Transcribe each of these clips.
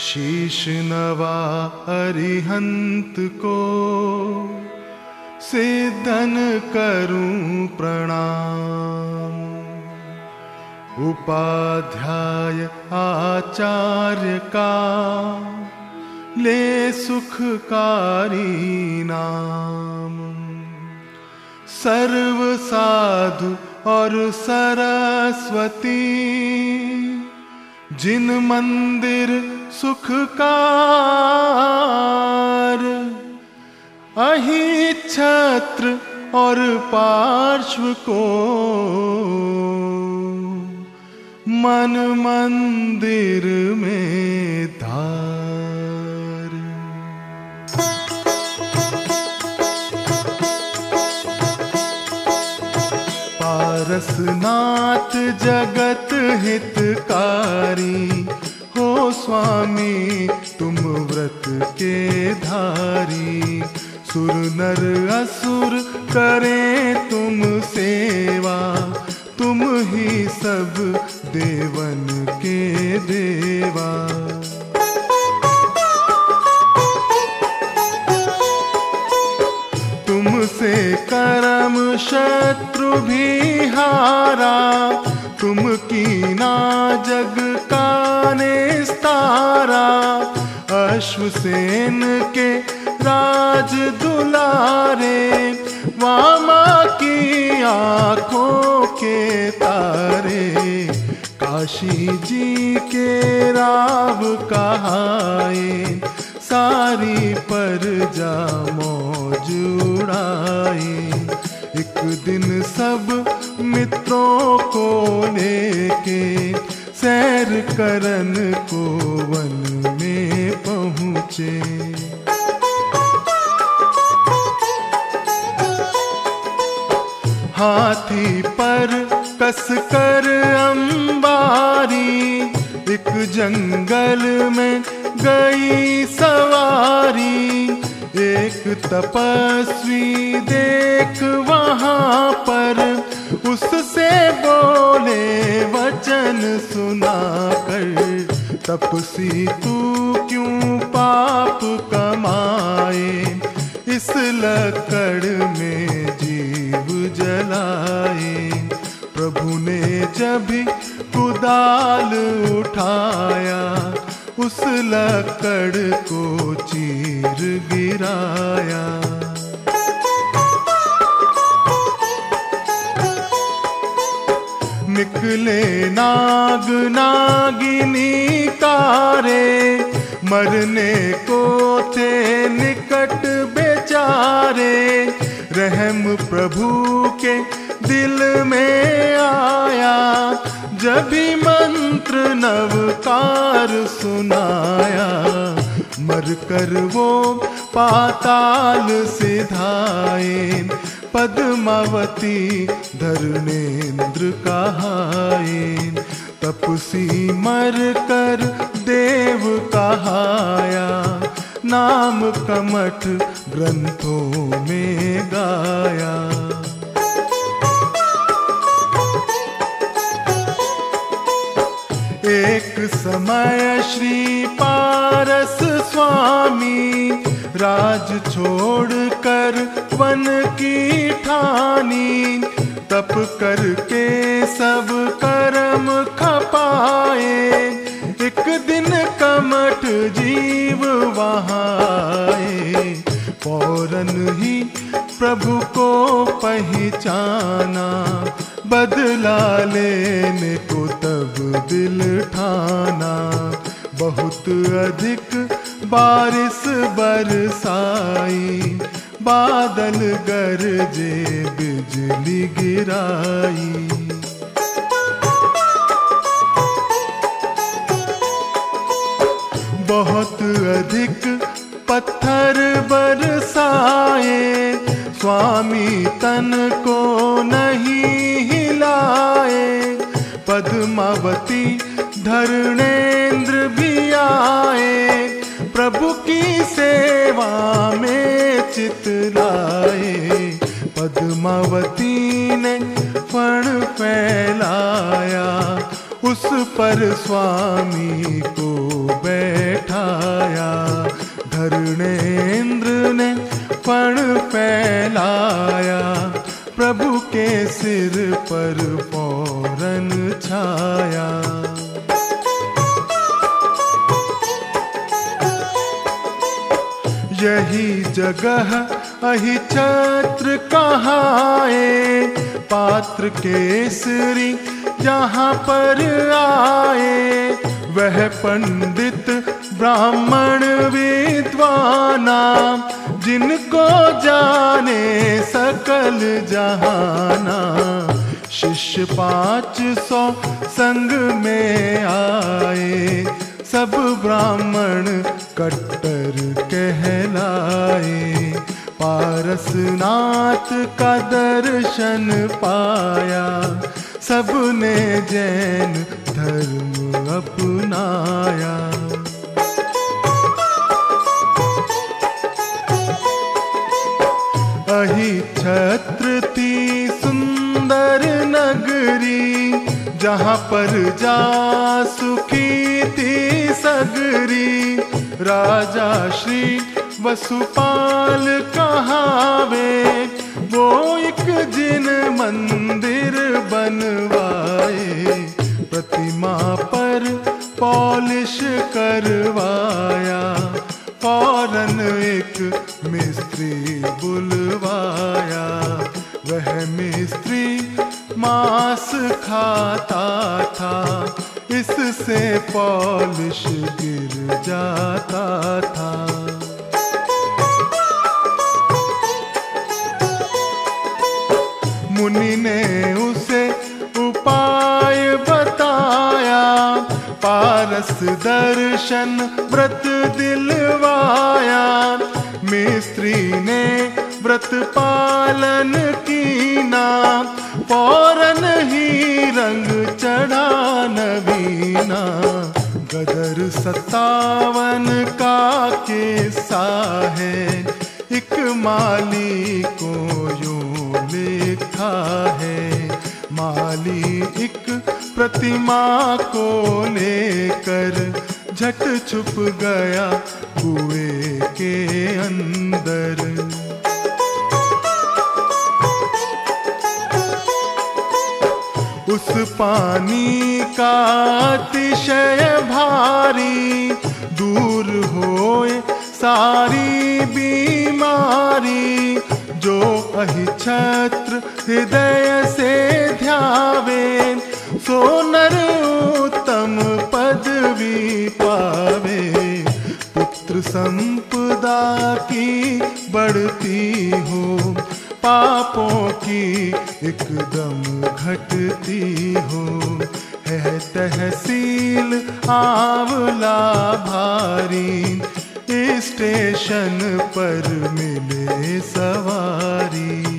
शीश नवा अरिहंत को सिद्धन करूं प्रणाम। उपाध्याय आचार्य का ले सुखकारी नाम। सर्व साधु और सरस्वती जिन मंदिर सुखकार। अहि छत्र और पार्श्व को मन मंदिर में धार। पारसनाथ जगत हितकारी हो स्वामी तुम व्रत के धारी। सुर नर असुर करें तुम सेवा, तुम ही सब देवन के देवा। तुमसे करम शत्रु भी हारा, तुम कीना जग का निस्तारा। अश्वसेन के राज दुलारे, वामा की आँखों के तारे। काशी जी के राव कहाए, सारी प्रजा मौज उड़ाए। एक दिन सब मित्रों को लेके सैर करन को वन में पहुँचे। हाथी पर कसकर अंबारी, एक जंगल में गई सवारी। एक तपस्वी देख वहाँ पर, उससे बोले वचन सुनाकर। तपसी तू क्यों पाप कमाए, इस लकड़ में जीव जलाए। प्रभु ने जब कुदाल उठाया, उस लकड़ को चीर गिराया। निकले नाग नागिनी कारे, मरने को थे निकट बेचारे। रहम प्रभु के दिल में आया, जब भी मंत्र नवकार सुनाया। मर कर वो पाताल सिधाए, पद्मावती धरणेन्द्र कहाए। तपसी मर कर देव कहाया, नाम कमठ ग्रंथों में गाया। एक समय श्री पारस स्वामी, राज छोड़कर वन की ठानी। तप करके सब कर्म खपाए, एक दिन कमठ जीव वहाँ आए। फौरन ही प्रभु को पहचाना, बदला लेने को तब दिल ठाना। बहुत अधिक बारिश बरसाई, बादल गरजे बिजली गिराई। बहुत अधिक पत्थर बरसाए, स्वामी तन को नहीं हिलाए। पद्मावती धरणेन्द्र भी आए, प्रभु की सेवा में चितलाए। पद्मावती ने फण फैलाया, उस पर स्वामी को बैठाया। धरणेंद्र ने फण फैलाया, प्रभु के सिर पर फौरन छाया। यही जगह अहि छत्र कहाए, पात्र केसरी यहाँ पर आए। वह पंडित ब्राह्मण विद्वाना, जिनको जाने सकल जहाना। शिष्य 500 संग में आए, सब ब्राह्मण कट्टर कहलाए। पारसनाथ का दर्शन पाया, सबने जैन धर्म अपनाया। अहि छत्र थी सुंदर नगरी, जहाँ पर जा सुखी थी सगरी। राजा श्री वसुपाल कहावे, वो एक जिन मंदिर बनवाए। प्रतिमा पर पॉलिश करवाया, फौरन एक मिस्त्री बुलवाया। वह मिस्त्री मांस खाता था, इससे पॉलिश गिर जाता था। मुनि ने उसे उपाय बताया, पारस दर्शन व्रत दिलवाया। मिस्त्री ने व्रत पालन कीना, फौरन ही रंग चढ़ा नवीना। गदर 57 का किस्सा है, एक माली को यूं लिखा है। माली एक प्रतिमा को लेकर झट छुप गया कुएं के अंदर। उस पानी का अतिशय भारी, दूर होए सारी बीमारी। जो अहि छत्र हृदय से ध्यावे, सो नर उत्तम पदवी पावे। पुत्र संपदा की बढ़ती हो, पापों की एकदम घटती हो। है तहसील आंवला भारी, स्टेशन पर मिले सवारी।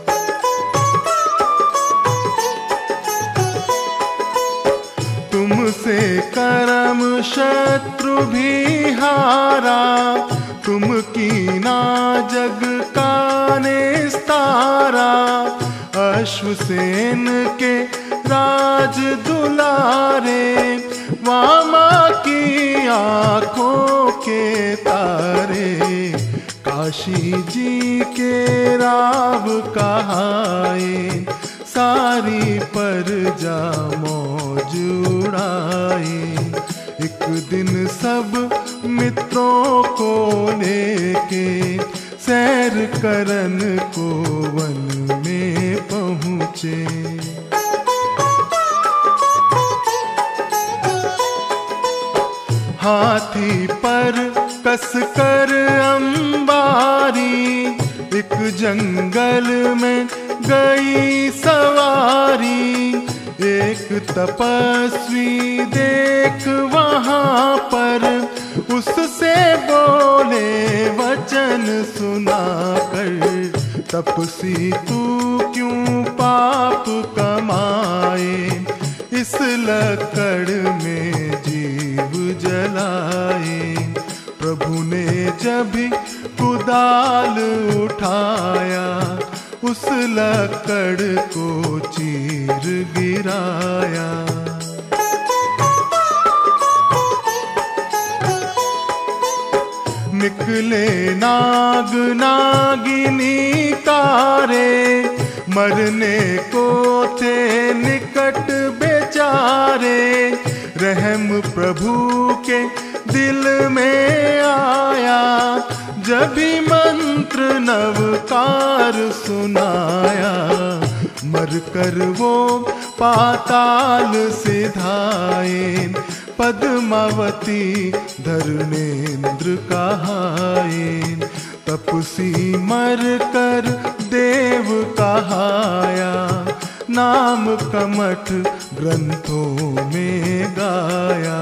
तुमसे करम शत्रु भी हारा, तुम कीना जग का निस्तारा। अश्वसेन के राज दुलारे, वामा की आँखों के तारे। काशी जी के राव कहाए, सारी प्रजा मौज उड़ाए। एक दिन सब मित्रों को लेके, सैर करन को वन में पहुँचे। हाथी पर कसकर अंबारी, एक जंगल में गई सवारी। एक तपस्वी देख वहाँ पर, उससे बोले वचन सुनाकर। तपसी तू क्यों पाप कमाए, इस लकड़ में जीव जलाए। प्रभु ने जब कुदाल उठाया, उस लकड़ को चीर गिराया। निकले नाग नागिनी तारे, मरने को थे निकट बेचारे। रहम प्रभु के दिल में आया, जब भी मंत्र नवकार सुनाया। मर कर वो पाताल सिधाए, पद्मावती धर्मेंद्र कहाए। तपसी मर कर देव कहाया, नाम कमठ ग्रंथों में गाया।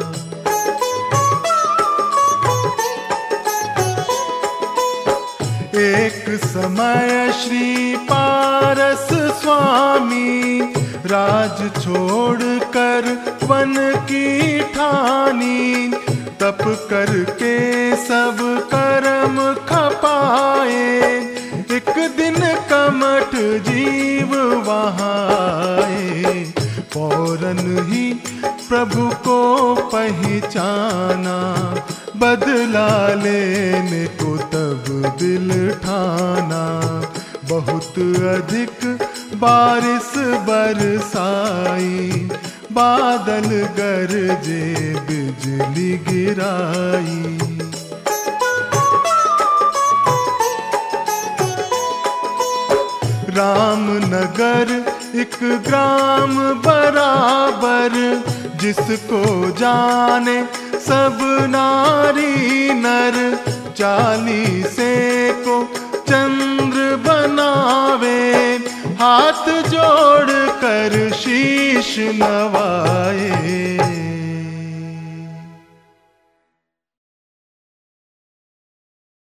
एक समय श्री पारस स्वामी, राज छोड़ कर वन की ठानी। तप करके सब कर्म खपाए, एक दिन कमठ जीव वहाँ आए। फौरन ही प्रभु को पहचाना, बदला लेने को तब दिल ठाना। बहुत अधिक बारिश बरसाई, बादल गरजे बिजली गिराई। रामनगर एक ग्राम बराबर, जिसको जाने सब नारी नर। 40 को चंद्र बनावे, हाथ जोड़ कर शीश नवाए।